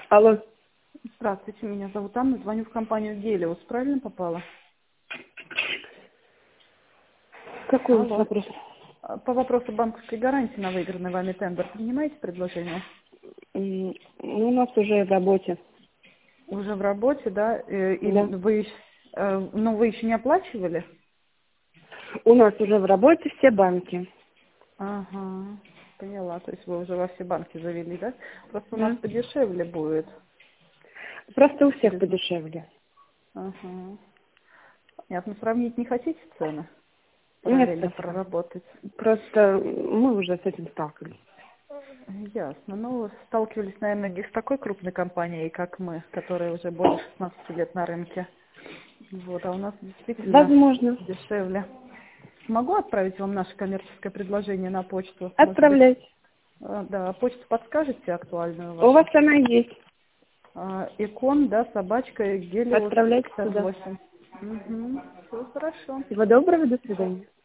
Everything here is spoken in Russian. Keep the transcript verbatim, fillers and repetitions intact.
Алло. Здравствуйте, меня зовут Анна, звоню в компанию Гелиос. Правильно попала? Какой у вас Алло. вопрос? А, По вопросу банковской гарантии на выигранный вами тендер. Принимаете предложение? М, Ну, у нас уже в работе. Уже в работе, да? Э, Или Да. вы, ещё- э, но вы еще не оплачивали? У нас уже в работе все банки. Ага, поняла. То есть вы уже во все банки завели, да? Просто у нас Да. подешевле будет. Просто у всех Через... подешевле. Ага. Понятно. Сравнить не хотите цены? Нет, Параллельно спасибо. проработать? Просто мы уже с этим сталкивались. Ясно. Ну, сталкивались, наверное, не с такой крупной компанией, как мы, которая уже более шестнадцати лет на рынке. Вот, а у нас действительно Возможно. дешевле. Могу отправить вам наше коммерческое предложение на почту? Может быть, Отправлять. э, да, почту подскажете актуальную У вас вашу? она есть. А, Икон, да, собачка, Гелиос Отправляйте пятьдесят сюда. восемь. Угу, все хорошо. Всего доброго, до свидания.